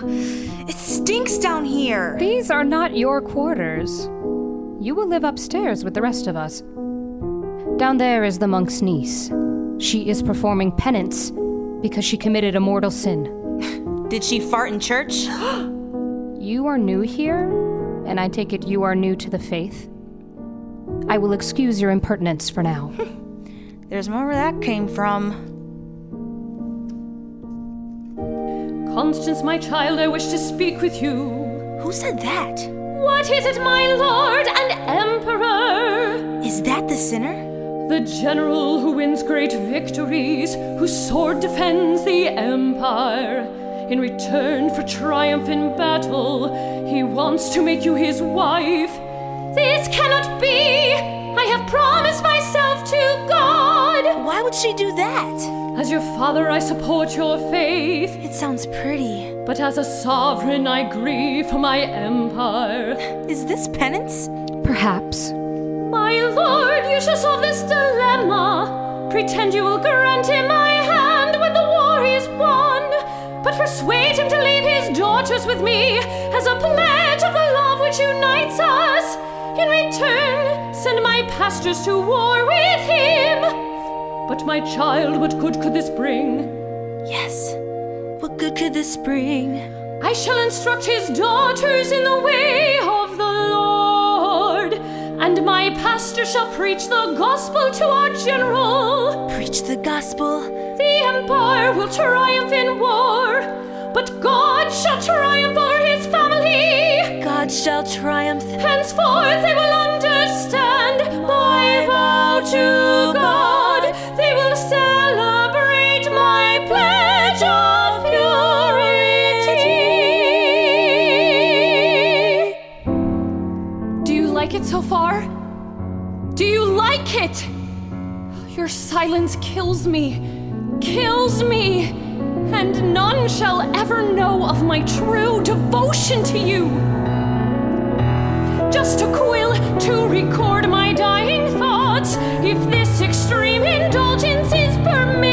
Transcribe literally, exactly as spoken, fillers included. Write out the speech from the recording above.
It stinks down here. These are not your quarters. You will live upstairs with the rest of us. Down there is the monk's niece. She is performing penance because she committed a mortal sin. Did she fart in church? You are new here, and I take it you are new to the faith. I will excuse your impertinence for now. There's more where that came from. Constance, my child, I wish to speak with you. Who said that? What is it, my lord and emperor? Is that the sinner? The general who wins great victories, whose sword defends the empire. In return for triumph in battle, he wants to make you his wife. This cannot be! I have promised myself to God! Why would she do that? As your father, I support your faith. It sounds pretty. But as a sovereign, I grieve for my empire. Is this penance? Perhaps. My lord, you shall solve this dilemma. Pretend you will grant him my hand when the war is won. But persuade him to leave his daughters with me as a pledge of the love which unites us. In return, send my pastors to war with him. But my child, what good could this bring? Yes. What good could this bring? I shall instruct his daughters in the way of the Lord, and my pastor shall preach the gospel to our general. Preach the gospel? The empire will triumph in war, but God shall triumph over his family. God shall triumph. Henceforth they will understand my vow to God. They will celebrate my pledge of purity. Do you like it so far? Do you like it? Your silence kills me. Kills me, and none shall ever know of my true devotion to you. Just to quill, to record my dying thoughts, if this extreme indulgence is permitted.